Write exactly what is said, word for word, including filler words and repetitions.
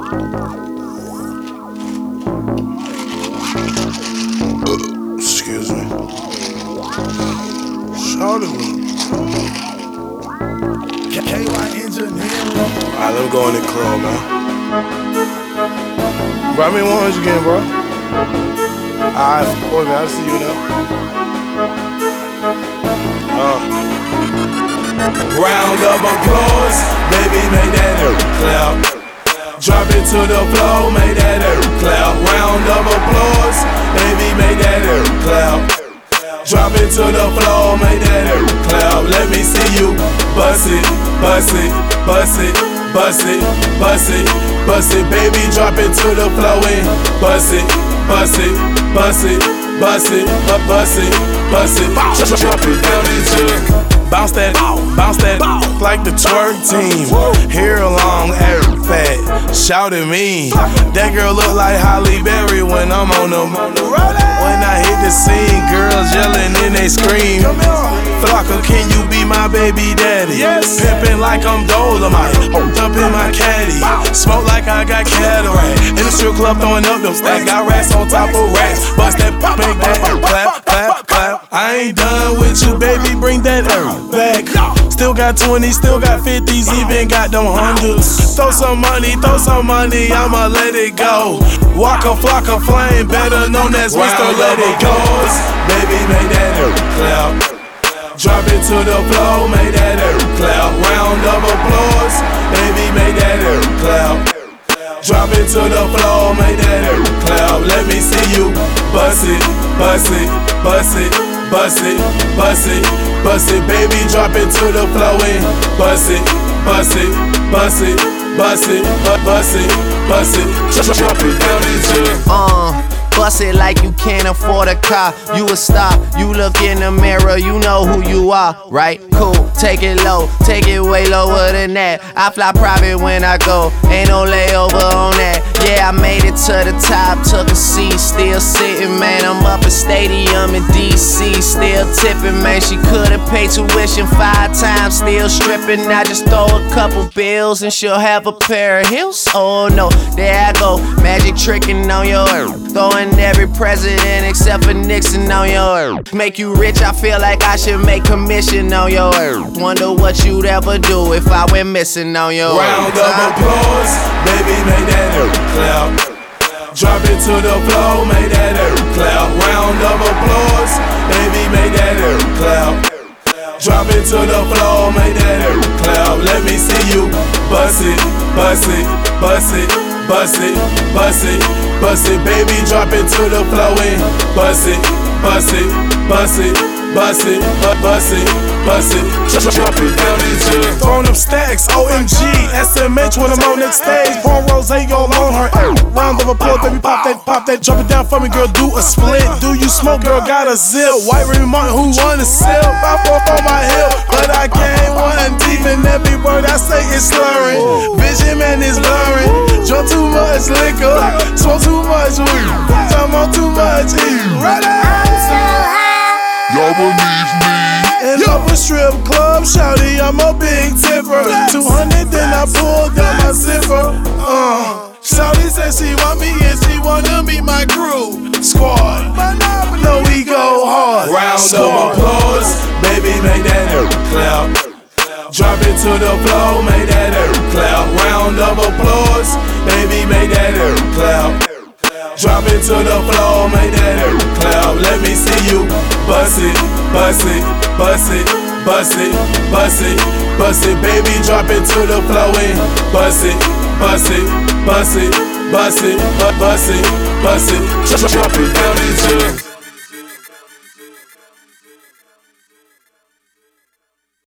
Excuse me. Shorty. K Y Engineering. Alright, let me go in the club, man. Bro, I mean one hundred again, bro. Alright, boy, man, I'll see you now. Uh. Round of applause, baby, make that air clap. Drop it to the floor, make that air clap. Round of applause, baby, make that air clap. Drop it to the floor, make that air clap. Let me see you bust it, bust it, bust it, bust it, bust it, bust it, baby, drop it to the floor and bust it, bust it, bust it, bust it, bust it, bust it, drop it down into it. Bounce that, bounce that, like the twerk team. Hair long, air fat, shout at me. That girl look like Halle Berry when I'm on them. When I hit the scene, girls yelling and they scream. Flocka, can you be my baby daddy? Pimpin' like I'm Dolomite, jump in my caddy. Smoke like I got cataract. In the strip club throwing up them stacks. Got racks on top of racks. Bust that, make that, clap, clap, clap. I ain't done with you, baby, bring that herb back. Still got twenties, still got fifties, even got them hundreds. Throw some money, throw some money, I'ma let it go. Waka Flocka Flame, better known as Mister Let It Go. Baby, make that herb clap. Drop it to the floor, make that herb clap. Round of applause, baby, make that herb clap. Drop it to the floor, make that herb clap. Let me see you bust it, bust it, bust it, bust it, bust it, bust it, baby, drop it to the floor and bust it, bust it, bust it, bust it, bust it, bust it, drop it down into it. Uh. Bust it like you can't afford a car. You a star, you look in the mirror, you know who you are, right? Cool, take it low, take it way lower than that. I fly private when I go, ain't no layover on that. Yeah, I made it to the top, took a seat, still sitting, man. I'm up at Stadium in D C, still tipping, man. She could've paid tuition five times, still stripping. I just throw a couple bills and she'll have a pair of heels. Oh no, there I go, magic tricking on your earth, throwing every president except for Nixon on your earth. Make you rich, I feel like I should make commission on your earth. Wonder what you'd ever do if I went missing on your earth. Round of applause, baby, make that herb clap. Drop it to the floor, make that herb clap. Round of applause, baby, make that herb clap. Drop it to the floor, make that herb clap. Let me see you bust it, bust it, bust it, bust it, bust it, bust it, baby, drop it to the floor and bust it, bust it, bust it, bust it, bust it, bust it, drop it down into it. Throwing up stacks, O M G, S M H when I'm on next stage. Pouring rose all on her. Round of applause, baby, pop that, pop that, drop it down for me, girl, do a split. Do you smoke, girl, got a zip. White Remy Martin, who won the sip? I walk on my hip, but I can't one deep, and every word I say is slurring. Vision, man, is blurring. Drunk too much liquor, smoke too much weed, I'm on too much heat. Right out. Y'all believe me? And up a strip club, shawty, I'm a big tipper. two hundred, then I pull down my zipper. Uh, shawty said she want me and she wanna meet my crew. Squad, no, we go hard. Round of applause, baby, make that herb clap. Drop it to the floor, make that herb clap. Round of applause, baby, make that herb clap. Drop it to the floor, make that herb clap. Let me see you bust it, bust it, bust it, bust it, bust it, bust it, baby, drop it to the floor and bust it, bust it, bust it, bust it, bust it, bust it, drop it